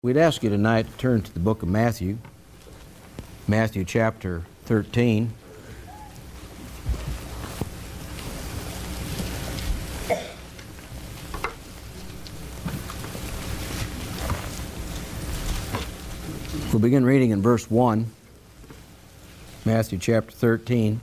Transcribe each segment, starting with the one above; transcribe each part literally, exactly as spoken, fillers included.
We'd ask you tonight to turn to the book of Matthew, Matthew chapter thirteen. We'll begin reading in verse one, Matthew chapter thirteen.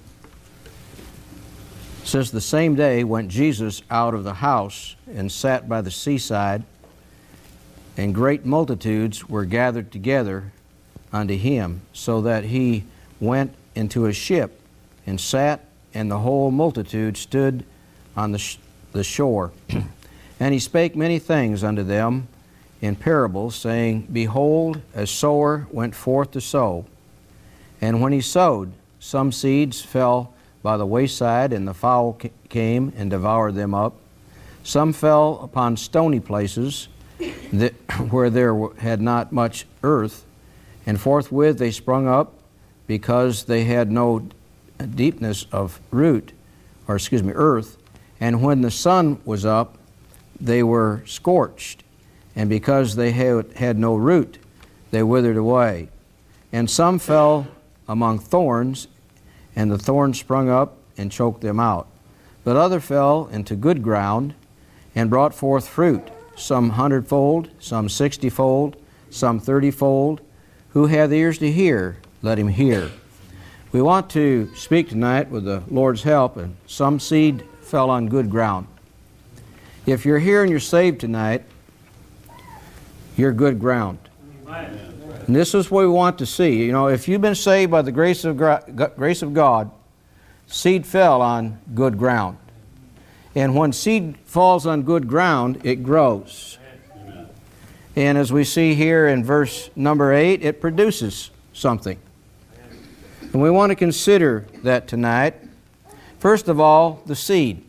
It says, "The same day went Jesus out of the house and sat by the seaside, and great multitudes were gathered together unto him, so that he went into a ship and sat, and the whole multitude stood on the, sh- the shore. And he spake many things unto them in parables, saying, Behold, a sower went forth to sow. And when he sowed, some seeds fell by the wayside, and the fowl ca- came and devoured them up. Some fell upon stony places, that, where there had not much earth, and forthwith they sprung up, because they had no deepness of root, or excuse me, earth. And when the sun was up, they were scorched, and because they had, had no root, they withered away. And some fell among thorns, and the thorns sprung up and choked them out. But other fell into good ground, and brought forth fruit, some hundredfold, some sixtyfold, some thirtyfold. Who hath ears to hear, let him hear." We want to speak tonight with the Lord's help, and some seed fell on good ground. If you're here and you're saved tonight, you're good ground. And this is what we want to see. You know, if you've been saved by the grace of, gra- grace of God, seed fell on good ground. And when seed falls on good ground, it grows. Amen. And as we see here in verse number eight, it produces something. And we want to consider that tonight. First of all, the seed.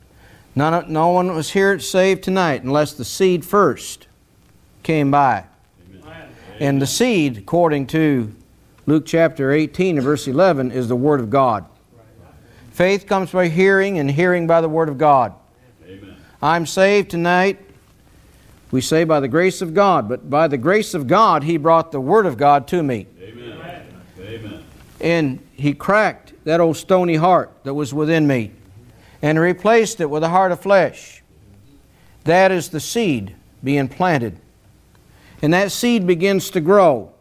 None, no one was here saved tonight unless the seed first came by. Amen. And the seed, according to Luke chapter eighteen and verse eleven, is the Word of God. Faith comes by hearing, and hearing by the Word of God. Amen. I'm saved tonight. We say by the grace of God, but by the grace of God, He brought the Word of God to me. Amen. Amen. And He cracked that old stony heart that was within me and replaced it with a heart of flesh. That is the seed being planted. And that seed begins to grow.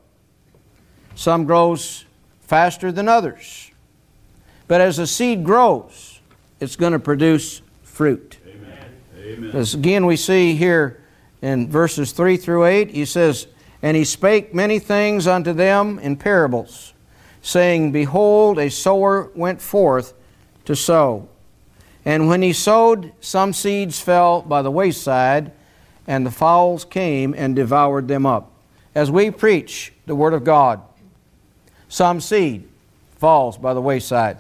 Some grows faster than others. But as the seed grows, it's going to produce fruit. Amen. Amen. As again we see here in verses three through eight, he says, "And he spake many things unto them in parables, saying, Behold, a sower went forth to sow. And when he sowed, some seeds fell by the wayside, and the fowls came and devoured them up." As we preach the Word of God, some seed falls by the wayside.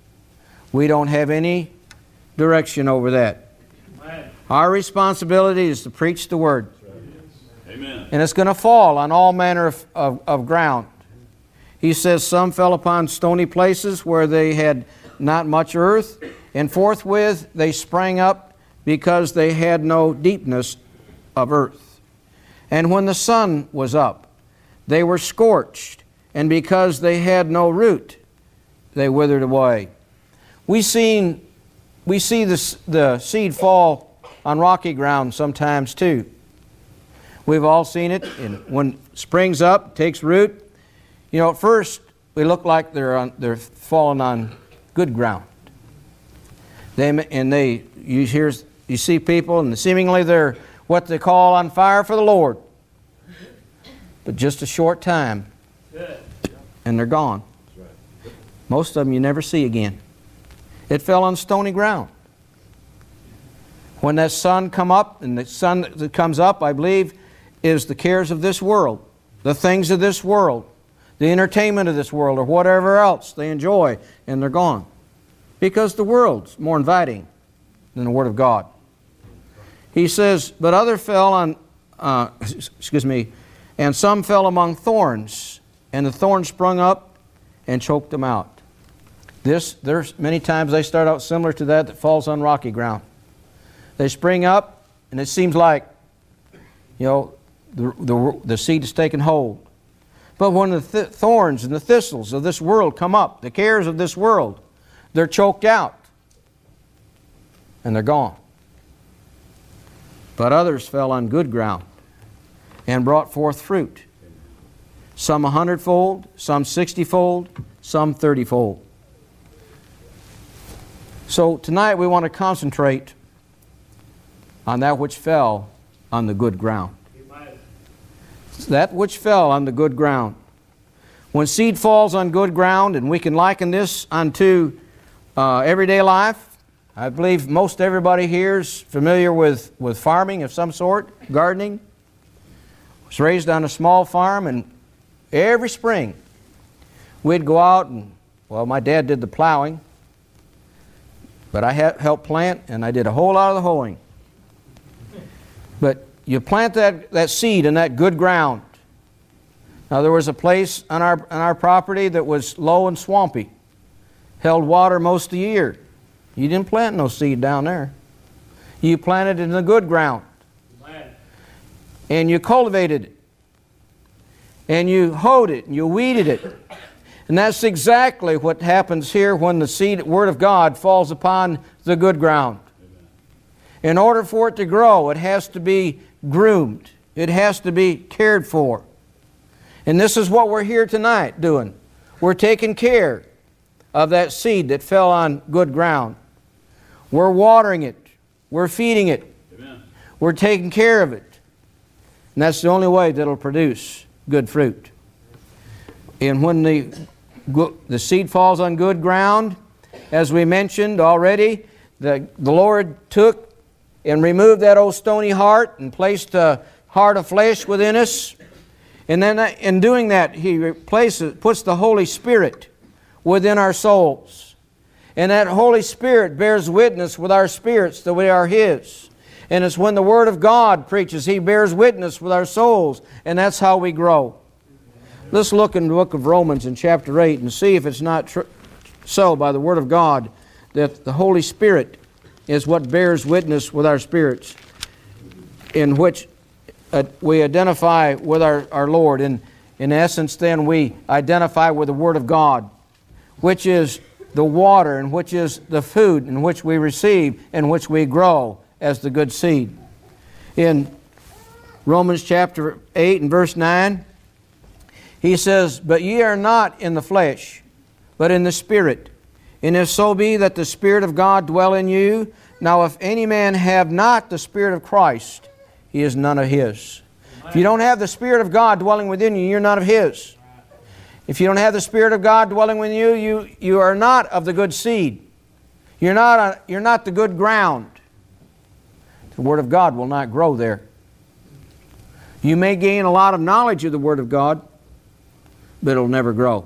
We don't have any direction over that. Amen. Our responsibility is to preach the Word. Amen. And it's going to fall on all manner of, of, of ground. He says, "Some fell upon stony places where they had not much earth, and forthwith they sprang up, because they had no deepness of earth. And when the sun was up, they were scorched, and because they had no root, they withered away." We seen, we see the, the seed fall on rocky ground sometimes too. We've all seen it. And when it springs up, takes root, you know, at first they look like they're on, they're falling on good ground. They and they you hear you see people, and seemingly they're what they call on fire for the Lord. But just a short time, and they're gone. Most of them you never see again. It fell on stony ground. When that sun come up, and the sun that comes up, I believe, is the cares of this world, the things of this world, the entertainment of this world, or whatever else they enjoy, and they're gone. Because the world's more inviting than the Word of God. He says, "But other fell on, uh, excuse me, and some fell among thorns, and the thorns sprung up and choked them out." This, there's many times they start out similar to that that falls on rocky ground. They spring up, and it seems like, you know, the, the, the seed is taken hold. But when the th- thorns and the thistles of this world come up, the cares of this world, they're choked out and they're gone. But others fell on good ground and brought forth fruit. Some a hundredfold, some sixtyfold, some thirtyfold. So tonight we want to concentrate on that which fell on the good ground. That which fell on the good ground. When seed falls on good ground, and we can liken this unto uh, everyday life, I believe most everybody here is familiar with, with farming of some sort, gardening. I was raised on a small farm, and every spring we'd go out and, well, my dad did the plowing, but I helped plant, and I did a whole lot of the hoeing. But you plant that, that seed in that good ground. Now there was a place on our, on our property that was low and swampy, held water most of the year. You didn't plant no seed down there. You planted it in the good ground. And you cultivated it. And you hoed it, and you weeded it. And that's exactly what happens here when the seed, Word of God, falls upon the good ground. In order for it to grow, it has to be groomed. It has to be cared for. And this is what we're here tonight doing. We're taking care of that seed that fell on good ground. We're watering it. We're feeding it. Amen. We're taking care of it. And that's the only way that it'll produce good fruit. And when the, the seed falls on good ground, as we mentioned already, the, the Lord took and removed that old stony heart and placed a heart of flesh within us. And then in doing that, He replaces, puts the Holy Spirit within our souls. And that Holy Spirit bears witness with our spirits that we are His. And it's when the Word of God preaches, He bears witness with our souls. And that's how we grow. Let's look in the book of Romans in chapter eight and see if it's not tr- so by the Word of God that the Holy Spirit is what bears witness with our spirits, in which uh, we identify with our, our Lord. And in essence, then, we identify with the Word of God, which is the water, and which is the food in which we receive, and which we grow as the good seed. In Romans chapter eight and verse nine, he says, "But ye are not in the flesh, but in the Spirit. And if so be that the Spirit of God dwell in you, now if any man have not the Spirit of Christ, he is none of His." If you don't have the Spirit of God dwelling within you, you're none of His. If you don't have the Spirit of God dwelling within you, you, you are not of the good seed. You're not, a, you're not the good ground. The Word of God will not grow there. You may gain a lot of knowledge of the Word of God, but it'll never grow.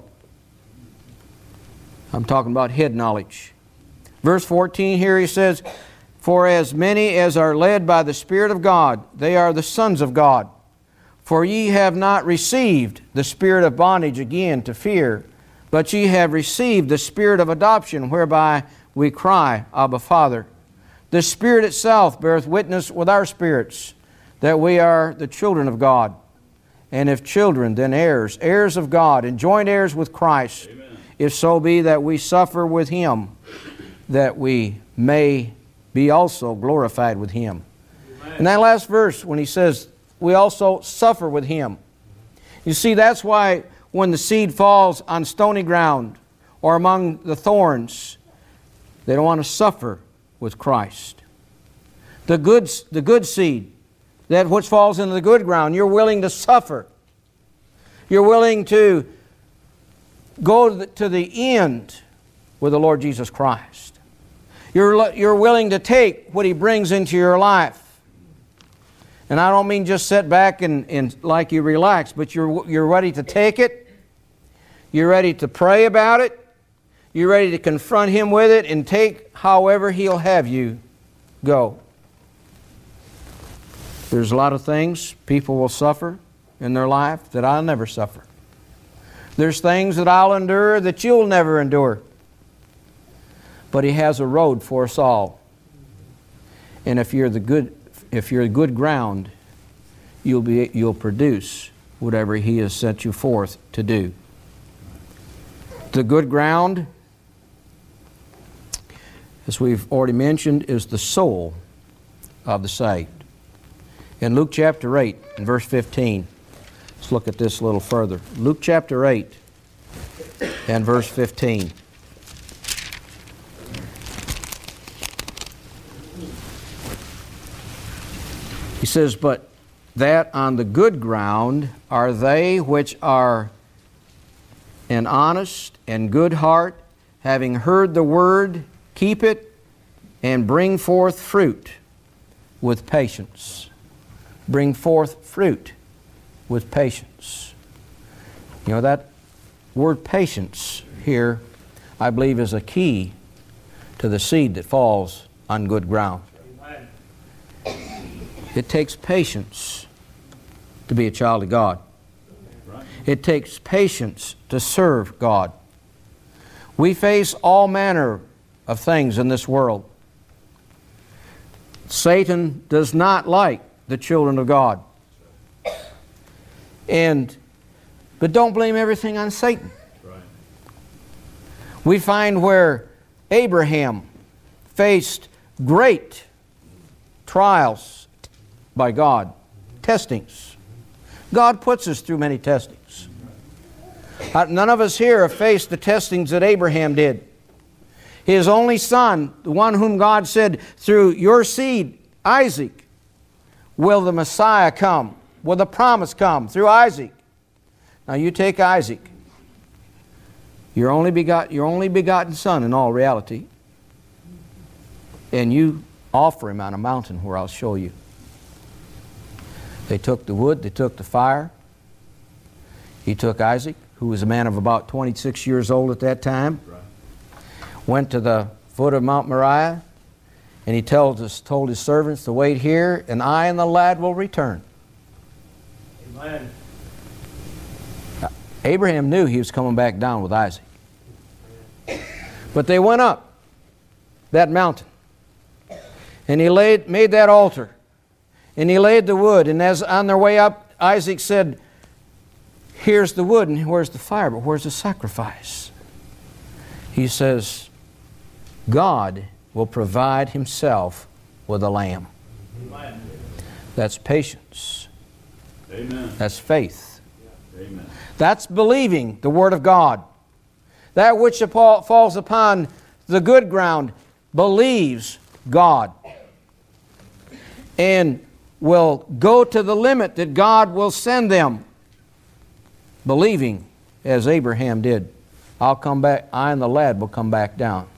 I'm talking about head knowledge. Verse fourteen here he says, "For as many as are led by the Spirit of God, they are the sons of God. For ye have not received the spirit of bondage again to fear, but ye have received the Spirit of adoption, whereby we cry, Abba, Father. The Spirit itself beareth witness with our spirits that we are the children of God. And if children, then heirs, heirs of God, and joint heirs with Christ, Amen. If so be that we suffer with Him, that we may be also glorified with Him." Amen. In that last verse, when he says, we also suffer with Him. You see, that's why when the seed falls on stony ground or among the thorns, they don't want to suffer with Christ. The good, the good seed, that which falls into the good ground, you're willing to suffer. You're willing to go to the, to the end with the Lord Jesus Christ. You're, you're willing to take what He brings into your life. And I don't mean just sit back and, and like you relax, but you're, you're ready to take it. You're ready to pray about it. You're ready to confront Him with it and take however He'll have you go. There's a lot of things people will suffer in their life that I'll never suffer. There's things that I'll endure that you'll never endure. But He has a road for us all. And if you're the good, if you're good ground, you'll be you'll produce whatever He has set you forth to do. The good ground, as we've already mentioned, is the soul of the saved. In Luke chapter eight, and verse fifteen, let's look at this a little further. Luke chapter eight and verse fifteen. He says, "But that on the good ground are they which are an honest and good heart, having heard the word, keep it, and bring forth fruit with patience." Bring forth fruit with patience. You know, that word patience here, I believe, is a key to the seed that falls on good ground. It takes patience to be a child of God. It takes patience to serve God. We face all manner of things in this world. Satan does not like the children of God. And but don't blame everything on Satan. We find where Abraham faced great trials by God, testings. God puts us through many testings. Uh, none of us here have faced the testings that Abraham did. His only son, the one whom God said, through your seed, Isaac, will the Messiah come, will the promise come through Isaac. Now you take Isaac, your only begot, your only begotten son in all reality, and you offer him on a mountain where I'll show you. They took the wood, they took the fire. He took Isaac, who was a man of about twenty-six years old at that time, went to the foot of Mount Moriah, and he told us, told his servants to wait here, and I and the lad will return. Amen. Now, Abraham knew he was coming back down with Isaac. But they went up that mountain, and he laid, made that altar, and he laid the wood, and as on their way up, Isaac said, here's the wood, and where's the fire, but where's the sacrifice? He says, God will provide Himself with a lamb. Amen. That's patience. Amen. That's faith. Amen. That's believing the Word of God. That which falls upon the good ground believes God and will go to the limit that God will send them, believing as Abraham did. I'll come back, I and the lad will come back down.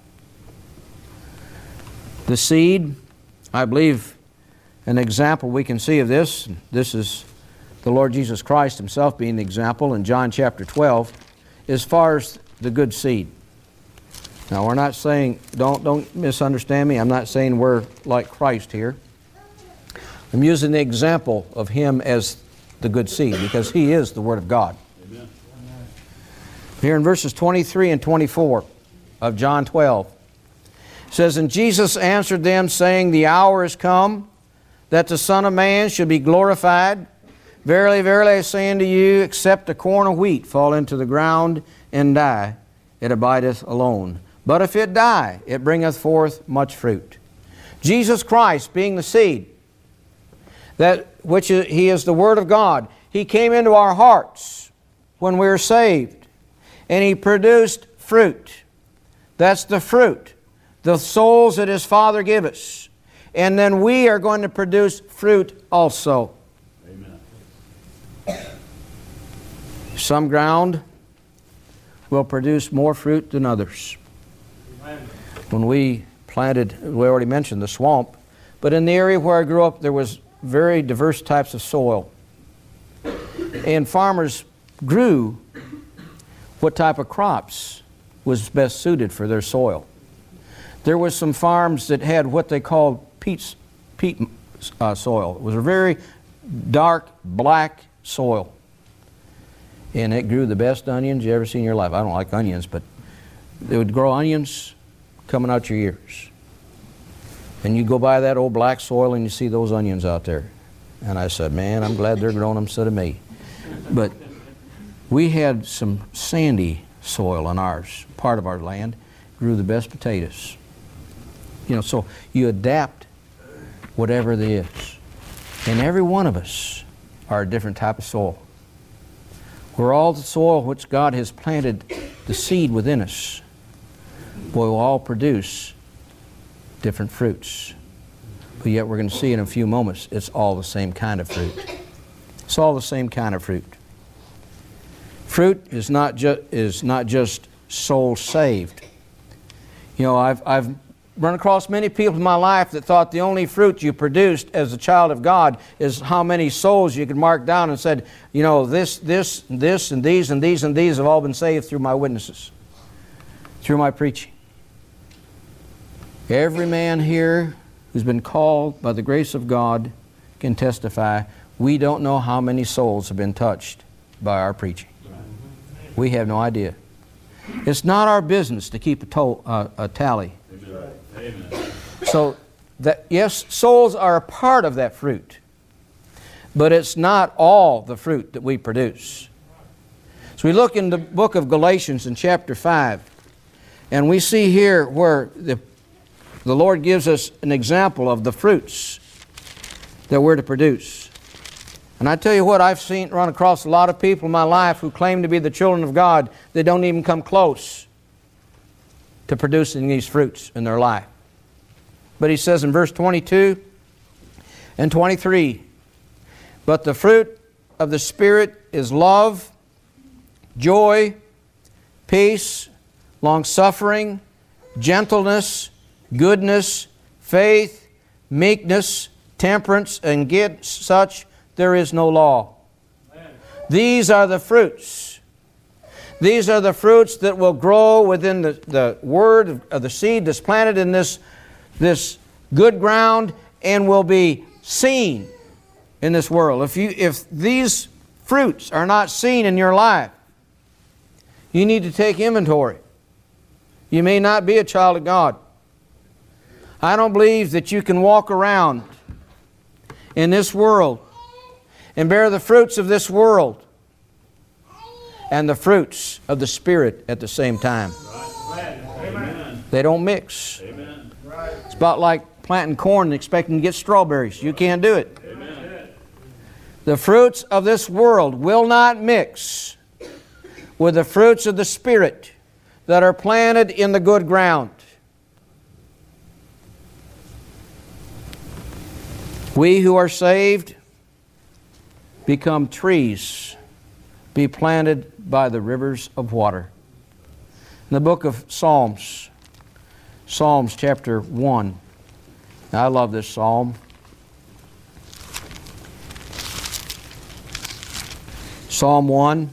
The seed, I believe an example we can see of this, this is the Lord Jesus Christ Himself being the example in John chapter twelve, as far as the good seed. Now we're not saying, don't, don't misunderstand me, I'm not saying we're like Christ here. I'm using the example of Him as the good seed because He is the Word of God. Amen. Here in verses twenty-three and twenty-four of John twelve, it says, and Jesus answered them, saying, the hour is come that the Son of Man should be glorified. Verily, verily, I say unto you, except a corn of wheat fall into the ground and die, it abideth alone. But if it die, it bringeth forth much fruit. Jesus Christ being the seed, that which is, He is the Word of God. He came into our hearts when we were saved, and He produced fruit. That's the fruit, the souls that His Father gave us. And then we are going to produce fruit also. Amen. Some ground will produce more fruit than others. Amen. When we planted, we already mentioned the swamp, but in the area where I grew up, there was very diverse types of soil. And farmers grew what type of crops was best suited for their soil. There was some farms that had what they called peat, peat uh, soil. It was a very dark, black soil. And it grew the best onions you ever seen in your life. I don't like onions, but they would grow onions coming out your ears. And you go by that old black soil and you see those onions out there. And I said, man, I'm glad they're growing them instead of me. But we had some sandy soil on ours. Part of our land grew the best potatoes. You know, so you adapt whatever it is. And every one of us are a different type of soil. We're all the soil which God has planted the seed within us. We'll all produce different fruits. But yet we're going to see in a few moments it's all the same kind of fruit. It's all the same kind of fruit. Fruit is not, ju- is not just soul saved. You know, I've, I've run across many people in my life that thought the only fruit you produced as a child of God is how many souls you could mark down and said, you know, this, this, this, and these, and these, and these have all been saved through my witnesses, through my preaching. Every man here who's been called by the grace of God can testify, we don't know how many souls have been touched by our preaching. We have no idea. It's not our business to keep a, to- uh, a tally. Amen. So, that, yes, souls are a part of that fruit, but it's not all the fruit that we produce. So we look in the book of Galatians in chapter five, and we see here where the, the Lord gives us an example of the fruits that we're to produce. And I tell you what, I've seen run across a lot of people in my life who claim to be the children of God. They don't even come close to producing these fruits in their life. But he says in verse twenty-two and twenty-three, but the fruit of the Spirit is love, joy, peace, long-suffering, gentleness, goodness, faith, meekness, temperance, and against such there is no law. Amen. These are the fruits. These are the fruits that will grow within the, the word of the seed that's planted in this, this good ground and will be seen in this world. If you, if these fruits are not seen in your life, you need to take inventory. You may not be a child of God. I don't believe that you can walk around in this world and bear the fruits of this world and the fruits of the Spirit at the same time. Amen. They don't mix. Amen. It's about like planting corn and expecting to get strawberries. You can't do it. Amen. The fruits of this world will not mix with the fruits of the Spirit that are planted in the good ground. We who are saved become trees, be planted by the rivers of water. In the book of Psalms, Psalms chapter one. Now, I love this psalm. Psalm one,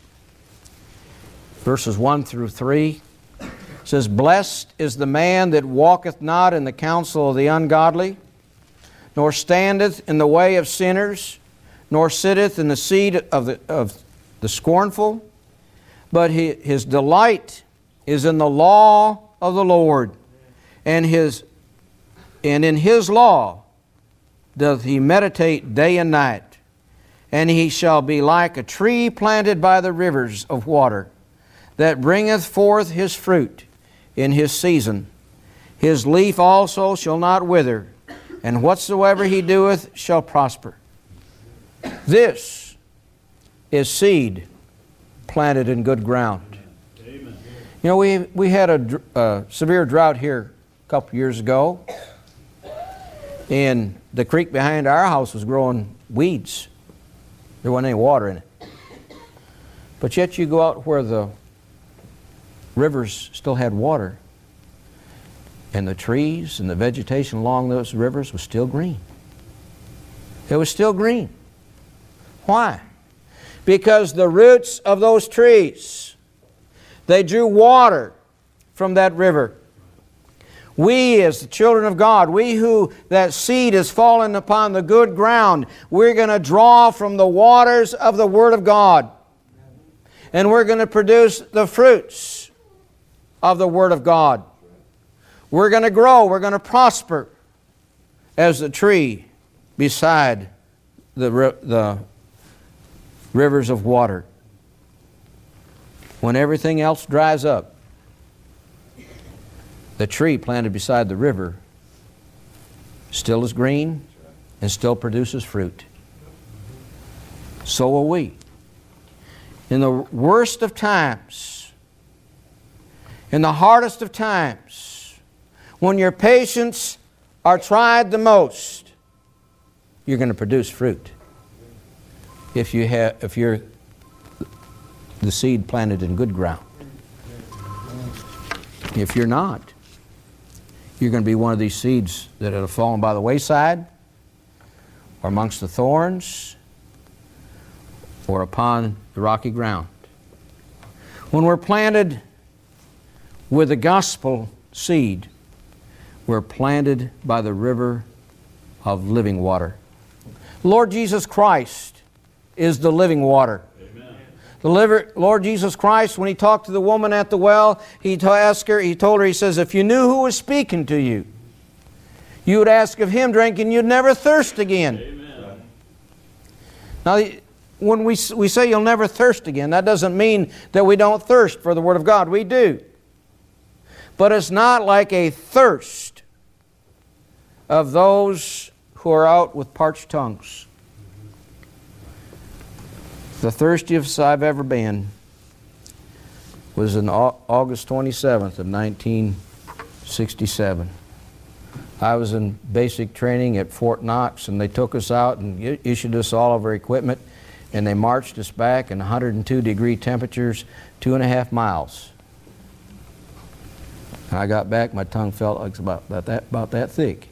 verses one through three. It says, blessed is the man that walketh not in the counsel of the ungodly, nor standeth in the way of sinners, nor sitteth in the seat of the, of the scornful, but he, his delight is in the law of the Lord, and his and in his law doth he meditate day and night. And he shall be like a tree planted by the rivers of water, that bringeth forth his fruit in his season. His leaf also shall not wither, and whatsoever he doeth shall prosper. This is seed planted in good ground. Amen. You know, we we had a uh, severe drought here a couple years ago, and the creek behind our house was growing weeds. There wasn't any water in it. But yet you go out where the rivers still had water, and the trees and the vegetation along those rivers was still green. It was still green. Why? Because the roots of those trees, they drew water from that river. We as the children of God, we who that seed has fallen upon the good ground, we're going to draw from the waters of the Word of God. And we're going to produce the fruits of the Word of God. We're going to grow, we're going to prosper as the tree beside the, the rivers of water. When everything else dries up, the tree planted beside the river still is green and still produces fruit. So will we. In the worst of times, in the hardest of times, when your patience are tried the most, you're going to produce fruit. If you have, if you're the seed planted in good ground. If you're not, you're going to be one of these seeds that have fallen by the wayside, or amongst the thorns, or upon the rocky ground. When we're planted with the gospel seed, we're planted by the river of living water. Lord Jesus Christ is the living water. Amen. The liver, Lord Jesus Christ, when He talked to the woman at the well, He asked her, He told her, He says, if you knew who was speaking to you, you would ask of Him drink and you'd never thirst again. Amen. Now, when we, we say you'll never thirst again, that doesn't mean that we don't thirst for the Word of God. We do. But it's not like a thirst of those who are out with parched tongues. The thirstiest I've ever been was on August twenty-seventh of nineteen sixty-seven. I was in basic training at Fort Knox, and they took us out and issued us all of our equipment, and they marched us back in one hundred two degree temperatures, two and a half miles. And I got back, my tongue felt like about, about, that, about that thick.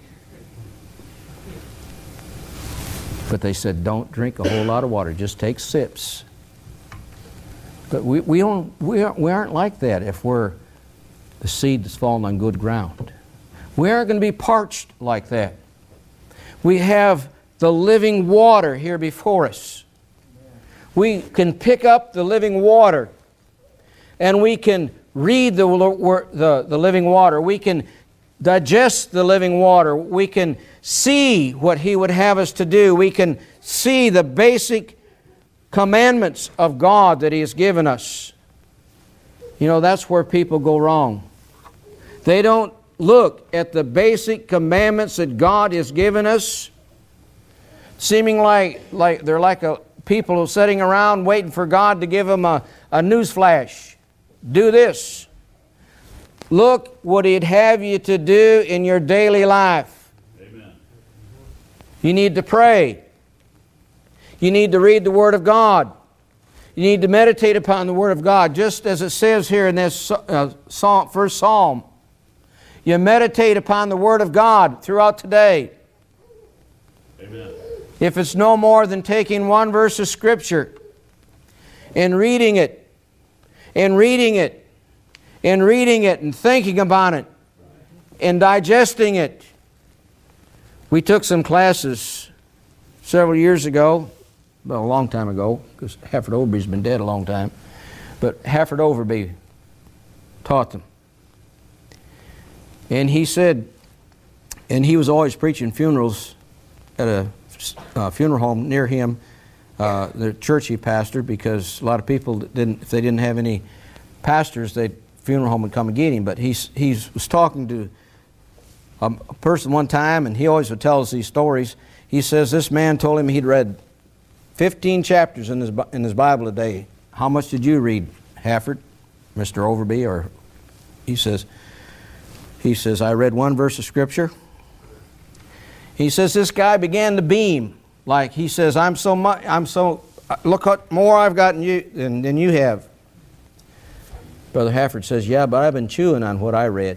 But they said, don't drink a whole lot of water, just take sips. But we, we, don't, we, aren't, we aren't like that if we're the seed that's fallen on good ground. We aren't going to be parched like that. We have the living water here before us. We can pick up the living water and we can read the, the, the living water. We can digest the living water. We can see what He would have us to do. We can see the basic commandments of God that He has given us. You know, that's where people go wrong. They don't look at the basic commandments that God has given us, seeming like, like they're like a, people sitting around waiting for God to give them a, a news flash. Do this. Look what He'd have you to do in your daily life. Amen. You need to pray. You need to read the Word of God. You need to meditate upon the Word of God, just as it says here in this uh, psalm, first Psalm. You meditate upon the Word of God throughout today. Amen. If it's no more than taking one verse of Scripture and reading it, and reading it, and reading it, and thinking about it, and digesting it. We took some classes several years ago, well, a long time ago, because Hafford Overby's been dead a long time, but Hafford Overby taught them. And he said, and he was always preaching funerals at a uh, funeral home near him, uh, the church he pastored, because a lot of people didn't, if they didn't have any pastors, they'd funeral home would come and get him. But he he was talking to a person one time, and he always would tell us these stories. He says this man told him he'd read fifteen chapters in his in his Bible a day. How much did you read, Hafford, Mister Overby? Or he says he says I read one verse of Scripture. He says this guy began to beam, like he says I'm so much I'm so look what more I've gotten you than, than you have. Brother Hafford says, yeah, but I've been chewing on what I read.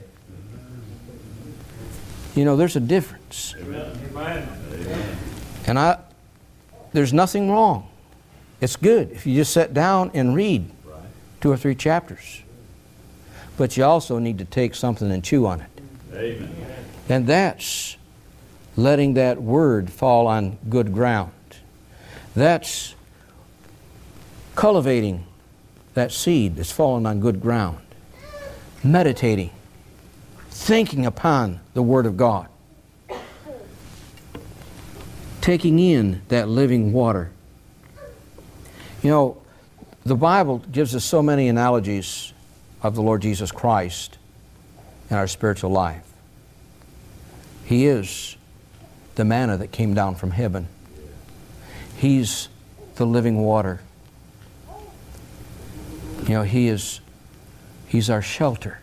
You know, there's a difference. Amen. And I, there's nothing wrong. It's good if you just sit down and read two or three chapters. But you also need to take something and chew on it. Amen. And that's letting that Word fall on good ground. That's cultivating that seed that's fallen on good ground. Meditating. Thinking upon the Word of God. taking in that living water. You know, the Bible gives us so many analogies of the Lord Jesus Christ in our spiritual life. He is the manna that came down from heaven. He's the living water. You know, He is, He's our shelter.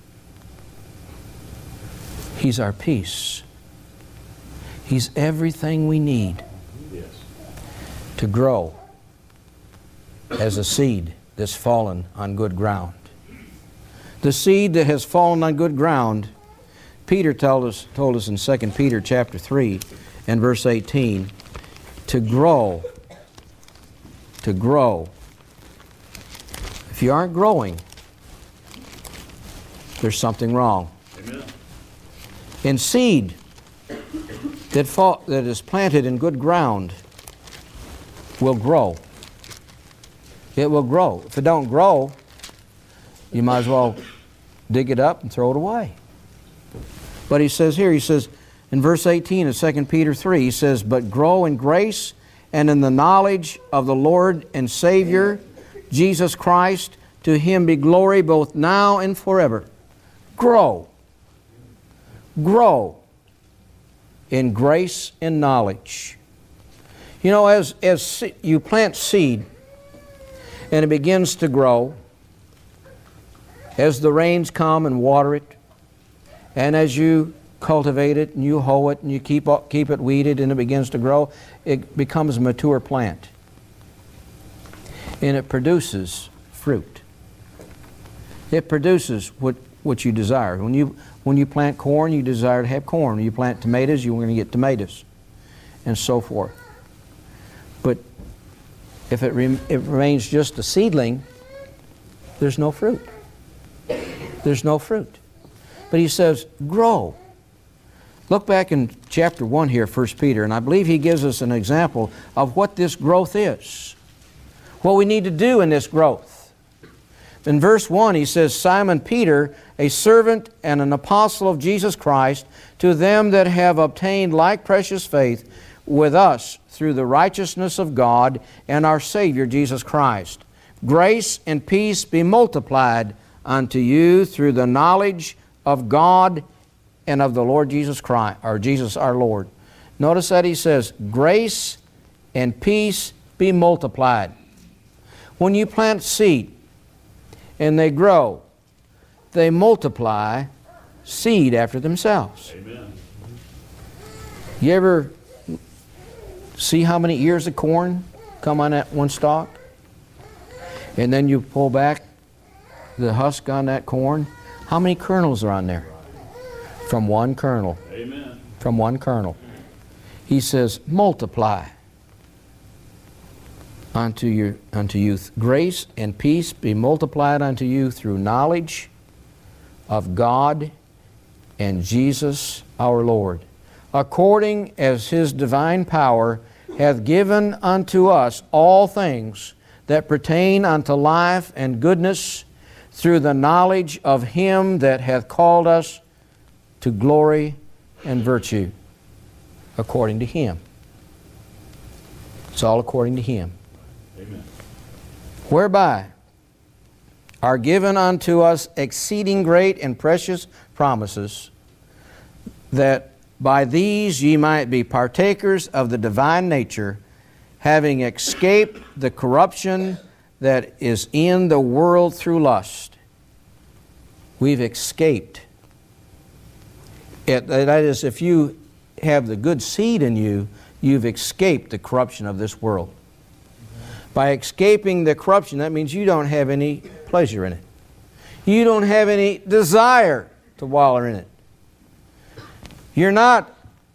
He's our peace. He's everything we need yes. to grow as a seed that's fallen on good ground. The seed that has fallen on good ground, Peter told us, told us in Second Peter chapter three and verse eighteen, to grow, to grow. If you aren't growing, there's something wrong. Amen. In seed that, fall, that is planted in good ground will grow. It will grow. If it don't grow, you might as well dig it up and throw it away. But he says here, he says in verse eighteen of Second Peter three, he says, but grow in grace and in the knowledge of the Lord and Savior, Jesus Christ. To Him be glory both now and forever. Grow. Grow in grace and knowledge. You know, as, as you plant seed and it begins to grow, as the rains come and water it, and as you cultivate it and you hoe it and you keep, keep it weeded and it begins to grow, it becomes a mature plant. And it produces fruit. It produces what, what you desire. When you, when you plant corn, you desire to have corn. When you plant tomatoes, you're going to get tomatoes, and so forth. But if it, re it remains just a seedling, there's no fruit. There's no fruit. But he says, grow. Look back in chapter one here, First Peter, and I believe he gives us an example of what this growth is. What we need to do in this growth. In verse one, he says, Simon Peter, a servant and an apostle of Jesus Christ, to them that have obtained like precious faith with us through the righteousness of God and our Savior Jesus Christ. Grace and peace be multiplied unto you through the knowledge of God and of the Lord Jesus Christ, or Jesus our Lord. Notice that he says, grace and peace be multiplied. When you plant seed and they grow, they multiply seed after themselves. Amen. You ever see how many ears of corn come on that one stalk? And then you pull back the husk on that corn. How many kernels are on there? From one kernel. Amen. From one kernel. He says, multiply unto you, unto you grace and peace be multiplied unto you through knowledge of God and Jesus our Lord, according as His divine power hath given unto us all things that pertain unto life and goodness, through the knowledge of Him that hath called us to glory and virtue, according to Him. It's all according to Him. Amen. Whereby are given unto us exceeding great and precious promises, that by these ye might be partakers of the divine nature, having escaped the corruption that is in the world through lust. We've escaped. It, that is, if you have the good seed in you, you've escaped the corruption of this world. By escaping the corruption, that means you don't have any pleasure in it. You don't have any desire to wallow in it. You're not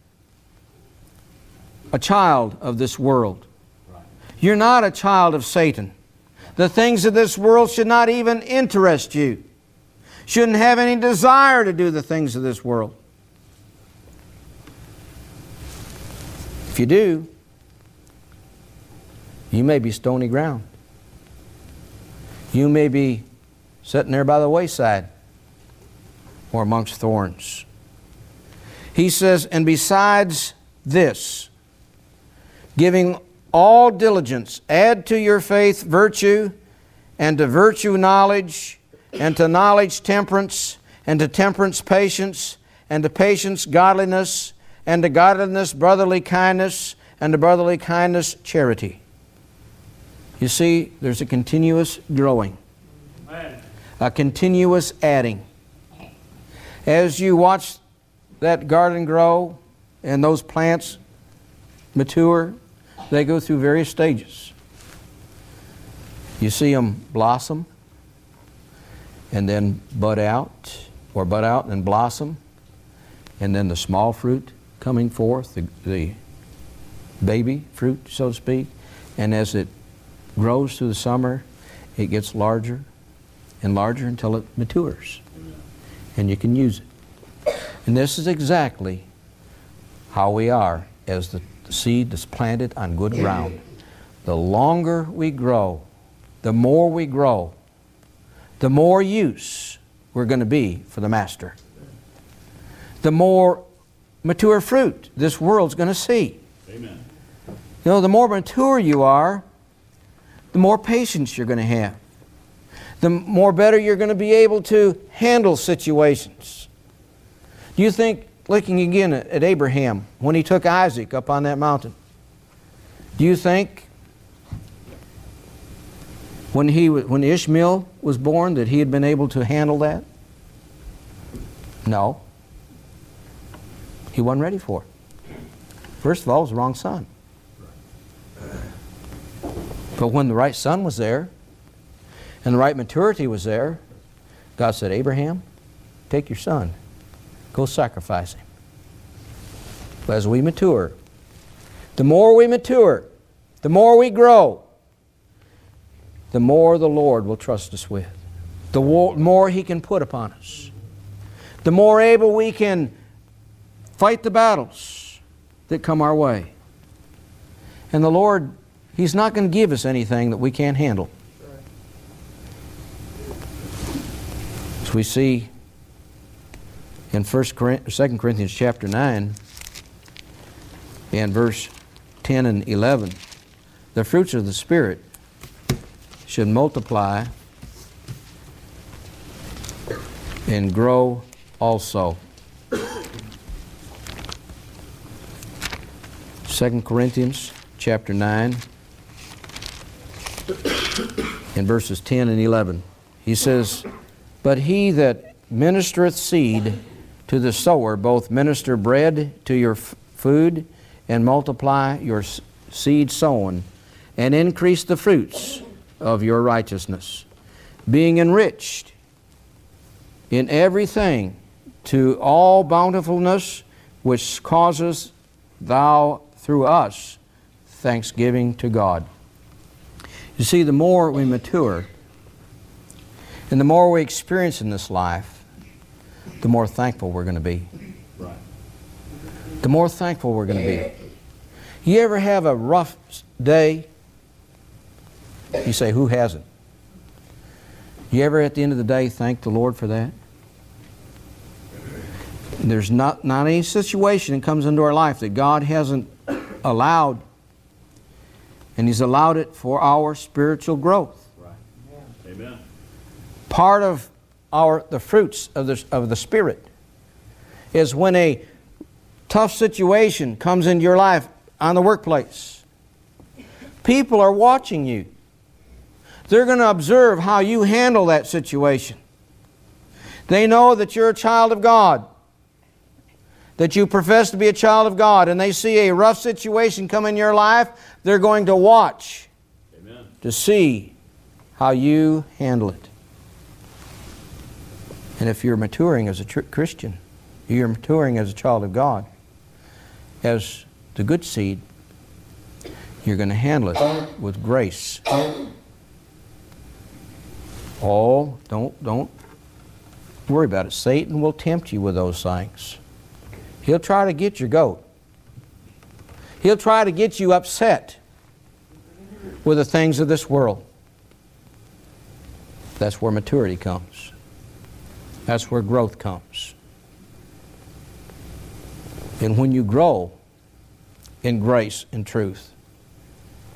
a child of this world. You're not a child of Satan. The things of this world should not even interest you. Shouldn't have any desire to do the things of this world. If you do, you may be stony ground. You may be sitting there by the wayside or amongst thorns. He says, and besides this, Giving all diligence, add to your faith virtue, and to virtue knowledge, and to knowledge temperance, and to temperance patience, and to patience godliness, and to godliness brotherly kindness, and to brotherly kindness charity. You see, there's a continuous growing, Amen. A continuous adding. As you watch that garden grow and those plants mature, they go through various stages. You see them blossom and then bud out, or bud out and blossom, and then the small fruit coming forth, the, the baby fruit, so to speak, and as it grows through the summer, it gets larger and larger until it matures, and you can use it. And this is exactly how we are as the seed that's planted on good ground. The longer we grow, the more we grow, the more use we're going to be for the Master. The more mature fruit this world's going to see. Amen. You know, the more mature you are, the more patience you're going to have. The more better you're going to be able to handle situations. Do you think, looking again at Abraham, when he took Isaac up on that mountain, do you think when he when Ishmael was born that he had been able to handle that? No. He wasn't ready for it. First of all, it was the wrong son. But when the right son was there, and the right maturity was there, God said, Abraham, take your son. Go sacrifice him. But as we mature, the more we mature, the more we grow, the more the Lord will trust us with. The more He can put upon us. The more able we can fight the battles that come our way. And the Lord, He's not going to give us anything that we can't handle. As we see in Second Corinthians chapter nine and verse ten and eleven, the fruits of the Spirit should multiply and grow also. Second Corinthians chapter nine and verses ten and eleven. He says, but he that ministereth seed to the sower, both minister bread to your f- food, and multiply your s- seed sown, and increase the fruits of your righteousness, being enriched in everything to all bountifulness, which causes thou through us thanksgiving to God. You see, the more we mature, and the more we experience in this life, the more thankful we're going to be. Right. The more thankful we're going to be. You ever have a rough day? You say, who hasn't? You ever at the end of the day thank the Lord for that? There's not, not any situation that comes into our life that God hasn't allowed, and He's allowed it for our spiritual growth. Right. Amen. Part of our the fruits of the, of the Spirit is when a tough situation comes into your life on the workplace. People are watching you. They're going to observe how you handle that situation. They know that you're a child of God, that you profess to be a child of God, and they see a rough situation come in your life. They're going to watch Amen. To see how you handle it. And if you're maturing as a tr- Christian, you're maturing as a child of God, as the good seed, you're going to handle it with grace. Oh, don't, don't worry about it. Satan will tempt you with those things. He'll try to get your goat. He'll try to get you upset with the things of this world. That's where maturity comes. That's where growth comes. And when you grow in grace and truth,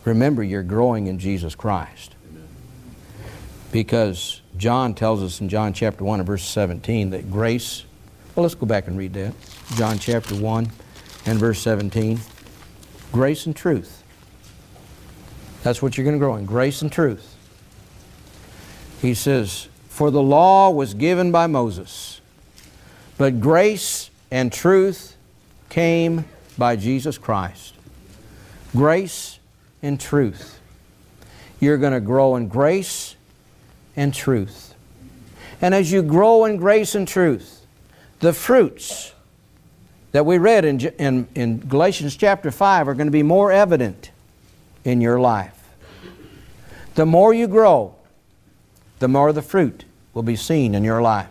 remember you're growing in Jesus Christ. Amen. Because John tells us in John chapter one and verse seventeen that grace, well, let's go back and read that. John chapter one and verse seventeen. Grace and truth. That's what you're going to grow in, grace and truth. He says, for the law was given by Moses, but grace and truth came by Jesus Christ. Grace and truth. You're going to grow in grace and truth. And as you grow in grace and truth, the fruits that we read in, in, in Galatians chapter five are going to be more evident in your life. The more you grow, the more the fruit will be seen in your life.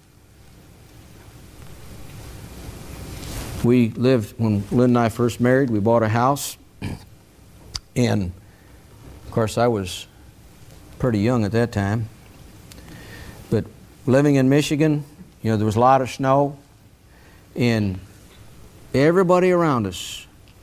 We lived, when Lynn and I first married, we bought a house. And, of course, I was pretty young at that time. But living in Michigan, you know, there was a lot of snow. And everybody around us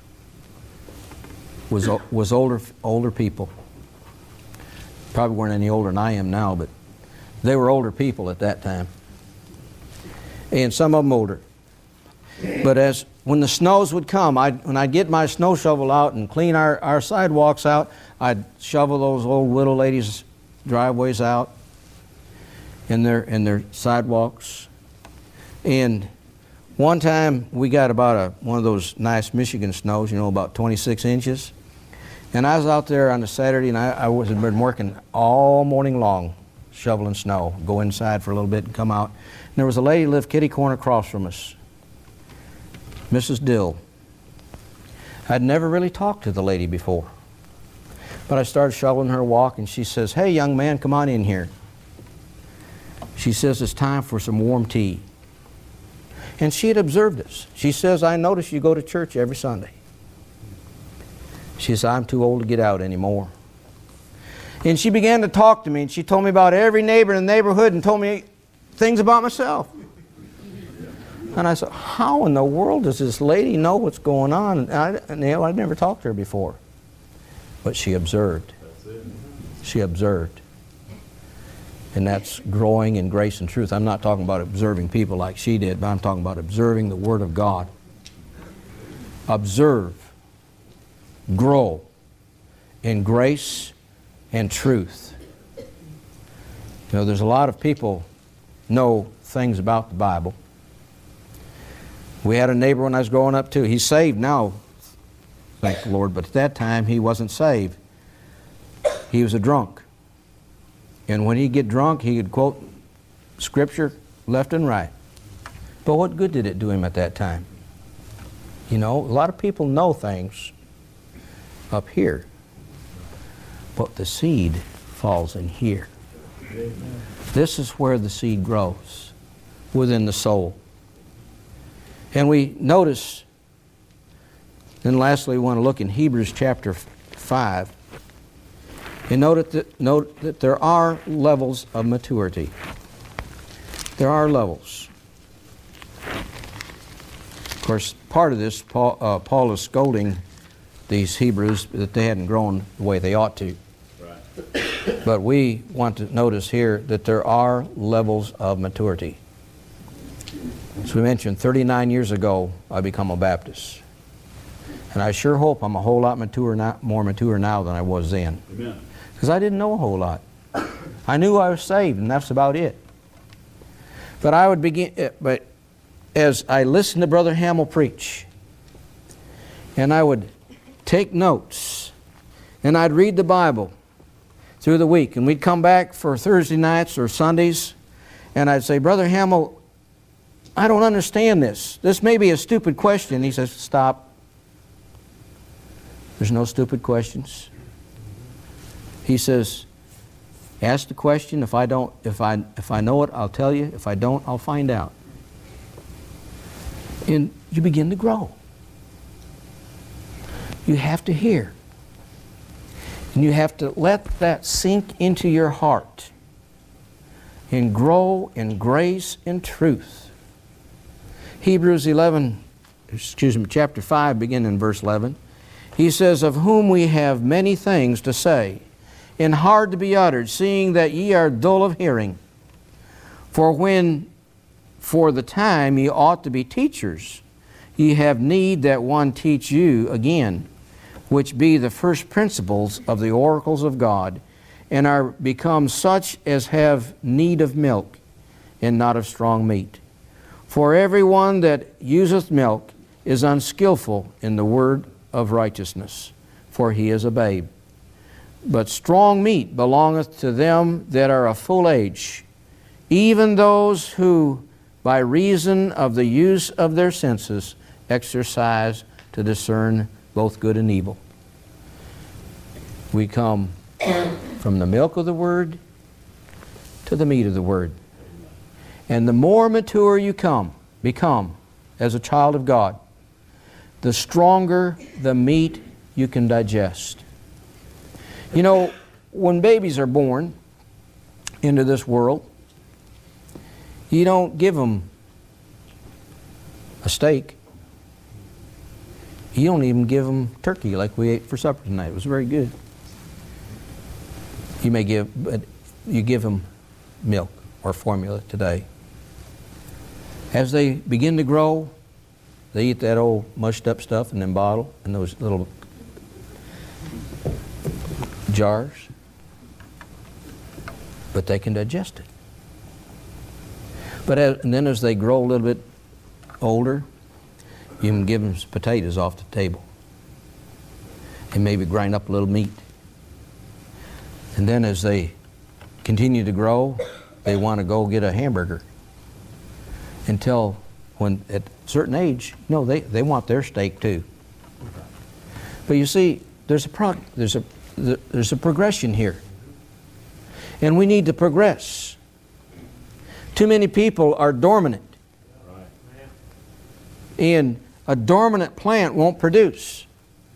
was was older older people. Probably weren't any older than I am now, but they were older people at that time. And some of them older. But as when the snows would come, I'd, when I'd get my snow shovel out and clean our, our sidewalks out, I'd shovel those old widow ladies' driveways out and their, and their sidewalks. And one time we got about a, one of those nice Michigan snows, you know, about twenty-six inches. And I was out there on a Saturday, and I, I was had been working all morning long, shoveling snow. Go inside for a little bit and come out. And there was a lady who lived kitty corner across from us, Missus Dill. I'd never really talked to the lady before. But I started shoveling her walk, and she says, hey, young man, come on in here. She says, it's time for some warm tea. And she had observed us. She says, I notice you go to church every Sunday. She says, I'm too old to get out anymore. And she began to talk to me, and she told me about every neighbor in the neighborhood and told me things about myself. And I said, how in the world does this lady know what's going on? And I, and, you know, I'd never talked to her before. But she observed. She observed. And that's growing in grace and truth. I'm not talking about observing people like she did, but I'm talking about observing the Word of God. Observe. Grow in grace and truth. You know, there's a lot of people know things about the Bible. We had a neighbor when I was growing up too. He's saved now, thank the Lord, but at that time he wasn't saved. He was a drunk. And when he'd get drunk, he could quote Scripture left and right. But what good did it do him at that time? You know, a lot of people know things up here, but the seed falls in here. Amen. This is where the seed grows, within the soul. And we notice, then lastly, we want to look in Hebrews chapter five, and note that, note that there are levels of maturity. There are levels. Of course, part of this, Paul, uh, Paul is scolding these Hebrews that they hadn't grown the way they ought to. Right. But we want to notice here that there are levels of maturity. As we mentioned, thirty-nine years ago, I became a Baptist. And I sure hope I'm a whole lot mature now, more mature now than I was then. Amen. Because I didn't know a whole lot. I knew I was saved, and that's about it. But I would begin, but as I listened to Brother Hamill preach, and I would take notes, and I'd read the Bible through the week, and we'd come back for Thursday nights or Sundays, and I'd say, Brother Hamill, I don't understand this. This may be a stupid question. He says, stop. There's no stupid questions. He says, ask the question. If I don't, if I if I know it, I'll tell you. If I don't, I'll find out. And you begin to grow. You have to hear. And you have to let that sink into your heart and grow in grace and truth. Hebrews eleven, excuse me, chapter five, beginning in verse eleven. He says, of whom we have many things to say, and hard to be uttered, seeing that ye are dull of hearing. For when for the time ye ought to be teachers, ye have need that one teach you again, which be the first principles of the oracles of God, and are become such as have need of milk, and not of strong meat. For every one that useth milk is unskillful in the word of righteousness, for he is a babe. But strong meat belongeth to them that are of full age, even those who, by reason of the use of their senses, exercise to discern both good and evil. We come from the milk of the Word to the meat of the Word. And the more mature you come, become as a child of God, the stronger the meat you can digest. You know, when babies are born into this world, you don't give them a steak. You don't even give them turkey like we ate for supper tonight. It was very good. You may give, but you give them milk or formula today. As they begin to grow, they eat that old mushed up stuff in them bottle in those little jars, but they can digest it. But as, and then as they grow a little bit older, you can give them some potatoes off the table and maybe grind up a little meat. And then as they continue to grow, they want to go get a hamburger until when at a certain age, no, they, they want their steak too. But you see, there's a prog- there's a there's a progression here, and we need to progress. Too many people are dormant, and a dormant plant won't produce.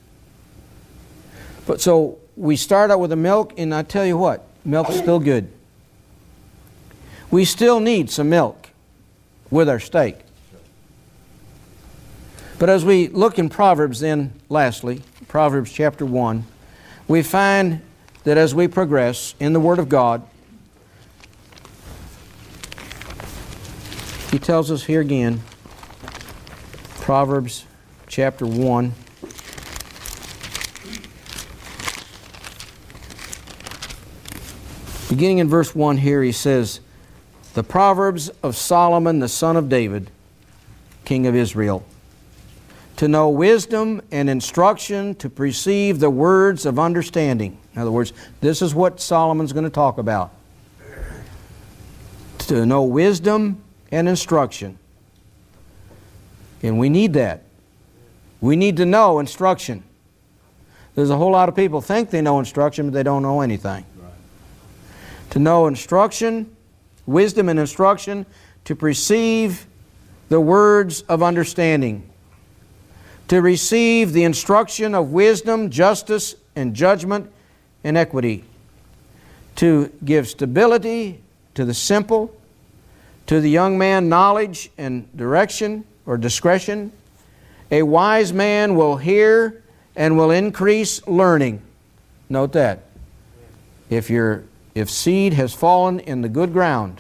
But so we start out with the milk, and I tell you what, milk's still good. We still need some milk with our steak. But as we look in Proverbs then, lastly, Proverbs chapter one, we find that as we progress in the Word of God, He tells us here again, Proverbs chapter one, beginning in verse one here, he says, the Proverbs of Solomon, the son of David, king of Israel, to know wisdom and instruction, to perceive the words of understanding. In other words, this is what Solomon's going to talk about. To know wisdom and instruction. And we need that. We need to know instruction. There's a whole lot of people think they know instruction, but they don't know anything. Right. To know instruction, wisdom and instruction, to perceive the words of understanding, to receive the instruction of wisdom, justice, and judgment, and equity, to give stability to the simple, to the young man knowledge and direction or discretion. A wise man will hear and will increase learning. Note that. If your if seed has fallen in the good ground,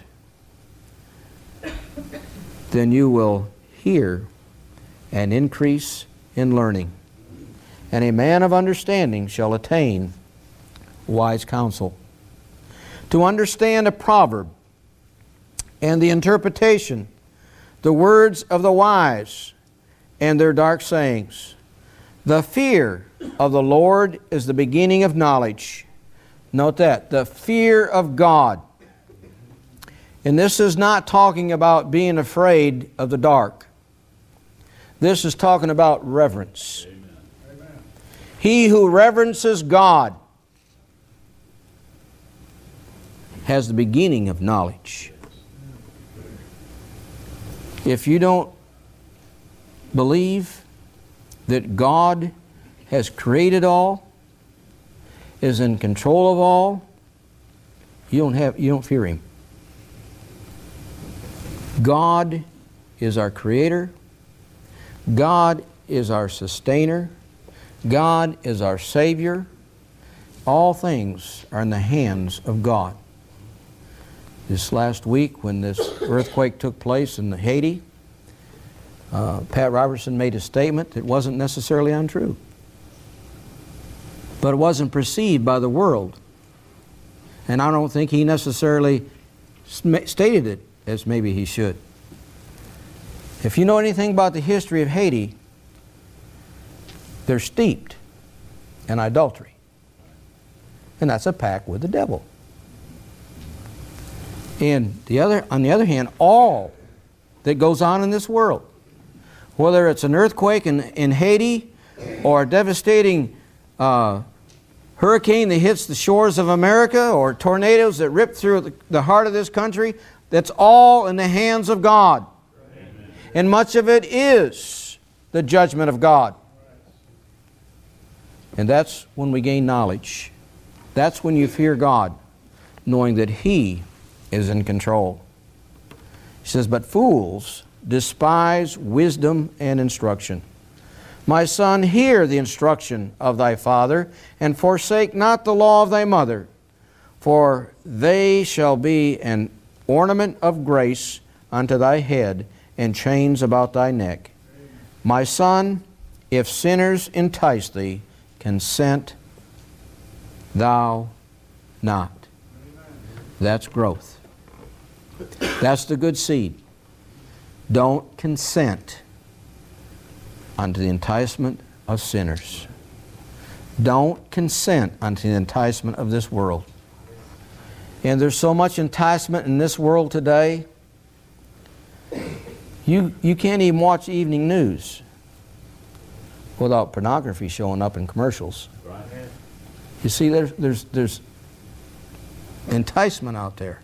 then you will hear and increase in learning. And a man of understanding shall attain wise counsel. To understand a proverb and the interpretation, the words of the wise and their dark sayings. The fear of the Lord is the beginning of knowledge. Note that, the fear of God. And this is not talking about being afraid of the dark. This is talking about reverence. Amen. He who reverences God has the beginning of knowledge. If you don't believe that God has created all, is in control of all, you don't have you don't fear Him. God is our Creator. God is our sustainer. God is our Savior. All things are in the hands of God. This last week when this earthquake took place in Haiti, uh, Pat Robertson made a statement that wasn't necessarily untrue. But it wasn't perceived by the world. And I don't think he necessarily stated it as maybe he should. If you know anything about the history of Haiti, they're steeped in idolatry. And that's a pact with the devil. And the other, on the other hand, all that goes on in this world, whether it's an earthquake in, in Haiti or a devastating uh, hurricane that hits the shores of America or tornadoes that rip through the, the heart of this country, that's all in the hands of God. Amen. And much of it is the judgment of God. And that's when we gain knowledge. That's when you fear God, knowing that He is in control. He says, but fools despise wisdom and instruction. My son, hear the instruction of thy father, and forsake not the law of thy mother, for they shall be an ornament of grace unto thy head, and chains about thy neck. My son, if sinners entice thee, consent thou not. That's growth. That's the good seed. Don't consent unto the enticement of sinners. Don't consent unto the enticement of this world. And there's so much enticement in this world today, you, you can't even watch evening news without pornography showing up in commercials. Right. You see, there's, there's, there's enticement out there.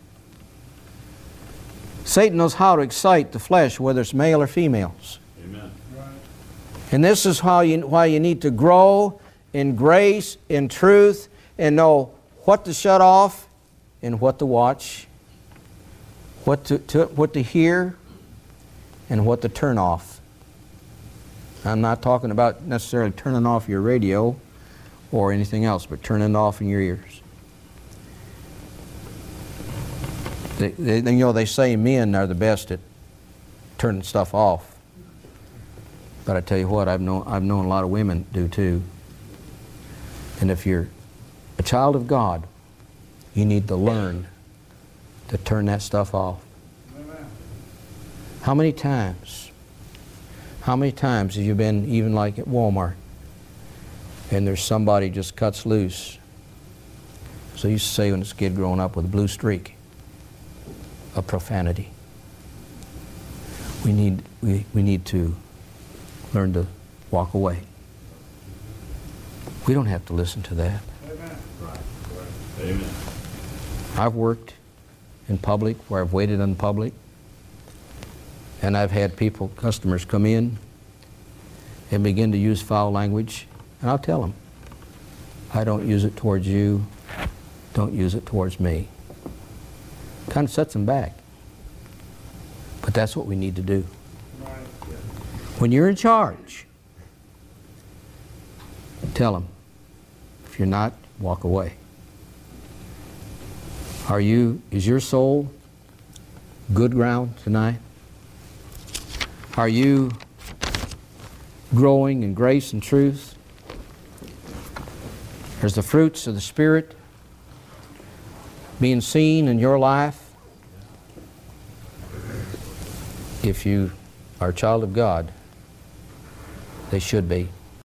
Satan knows how to excite the flesh, whether it's male or females. Amen. Right. And this is how you, why you need to grow in grace, in truth, and know what to shut off and what to watch, what to, to, what to hear, and what to turn off. I'm not talking about necessarily turning off your radio or anything else, but turning it off in your ears. They, they, you know, they say men are the best at turning stuff off. But I tell you what, I've known, I've known a lot of women do too. And if you're a child of God, you need to learn to turn that stuff off. Amen. How many times, how many times have you been even like at Walmart and there's somebody just cuts loose? So you used to say when this kid growing up with a blue streak of profanity. We need, we, we need to learn to walk away. We don't have to listen to that. Amen. Right. Right. Amen. I've worked in public where I've waited in public, and I've had people, customers come in and begin to use foul language, and I'll tell them, I don't use it towards you, don't use it towards me. Kind of sets them back. But that's what we need to do. When you're in charge, tell them. If you're not, walk away. Are you, is your soul good ground tonight? Are you growing in grace and truth? There's the fruits of the Spirit being seen in your life. If you are a child of God, they should be.